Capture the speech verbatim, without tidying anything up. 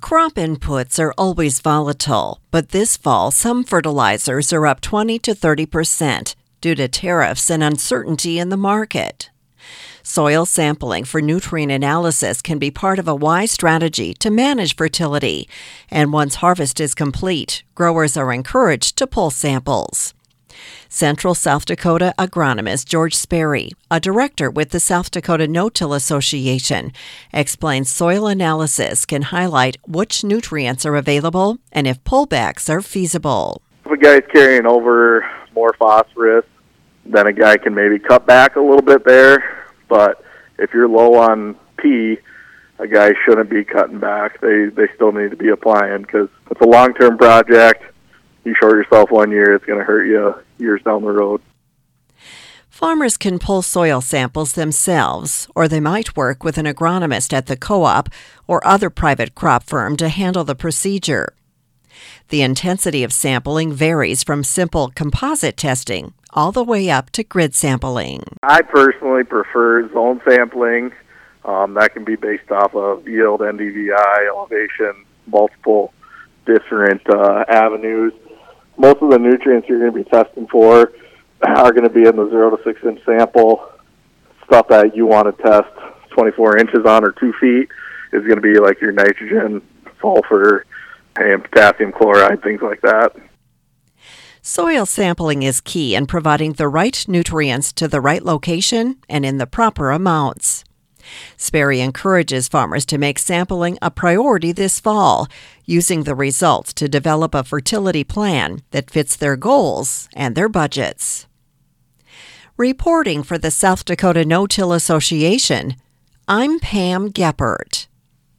Crop inputs are always volatile, but this fall some fertilizers are up twenty to thirty percent due to tariffs and uncertainty in the market. Soil sampling for nutrient analysis can be part of a wise strategy to manage fertility, and once harvest is complete, growers are encouraged to pull samples. Central South Dakota agronomist George Sperry, a director with the South Dakota No-Till Association, explains soil analysis can highlight which nutrients are available and if pullbacks are feasible. If a guy's carrying over more phosphorus, then a guy can maybe cut back a little bit there. But if you're low on P, a guy shouldn't be cutting back. They they still need to be applying because it's a long-term project. You short yourself one year, it's going to hurt you years down the road. Farmers can pull soil samples themselves, or they might work with an agronomist at the co-op or other private crop firm to handle the procedure. The intensity of sampling varies from simple composite testing all the way up to grid sampling. I personally prefer zone sampling. Um, that can be based off of yield, N D V I, elevation, multiple different uh, avenues. Most of the nutrients you're going to be testing for are going to be in the zero to six inch sample. Stuff that you want to test twenty-four inches on or two feet is going to be like your nitrogen, sulfur, and potassium chloride, things like that. Soil sampling is key in providing the right nutrients to the right location and in the proper amounts. Sperry encourages farmers to make sampling a priority this fall, using the results to develop a fertility plan that fits their goals and their budgets. Reporting for the South Dakota No-Till Association, I'm Pam Geppert.